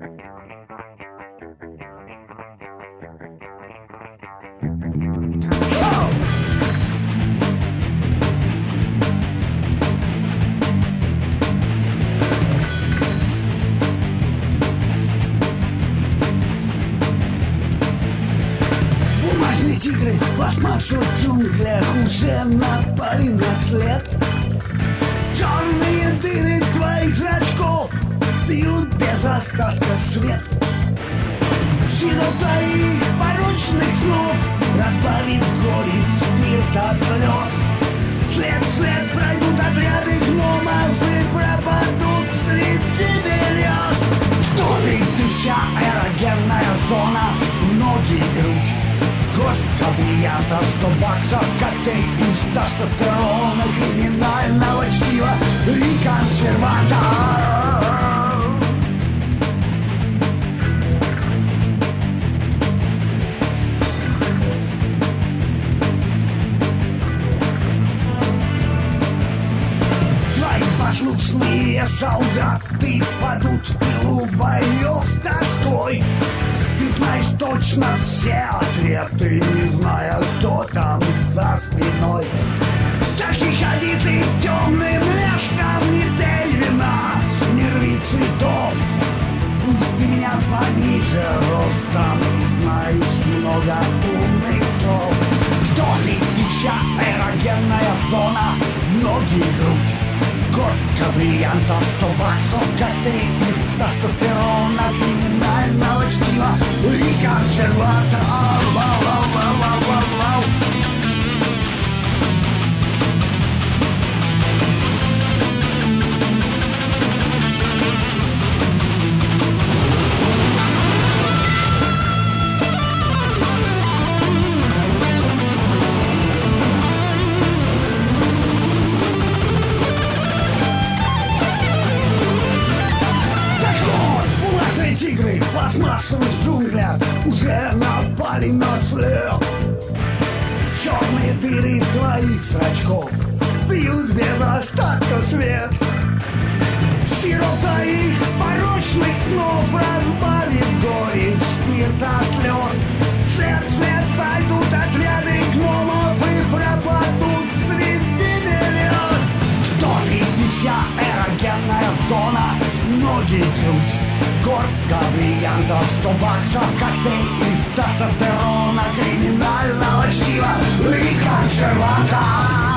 Бумажные тигры в пластмассовых джунглях уже напали на след. Черные дыры твоих зрачков бьют без остатка свет. Сила твоих порочных снов разбавит горечь спирта слез. След в след пройдут отряды гномов и пропадут среди берез. Кто ты, дыша, эрогенная зона, ноги и грудь, горстка бриллиантов, 100 баксов, коктейль из тестостерона, криминального чтива и консерватор. Послушные солдаты падут в пилу боев с тоской. Ты знаешь точно все ответы, не зная, кто там за спиной. Так не ходи ты темным лесом, не пей вина, не рви цветов. Пусть ты меня пониже ростом, знаешь много умных слов. Кто ты, дыша, эрогенная зона, ноги и грудь, горстка бриллиантов, 100 баксов, коктейль из тестостерона, криминального чтива и консерватор. Тигры в пластмассовых джунглях уже напали на след. Черные дыры твоих зрачков бьют без остатка свет. Сироп твоих порочных снов разбавит горечь спирта слез. След в след пойдут отряды гномов и пропадут среди берез. Кто ты, дыша, эрогенная зона, ноги и грудь, горстка бриллиантов, 100 баксов, коктейль из тестостерона, криминального чтива и консерватор.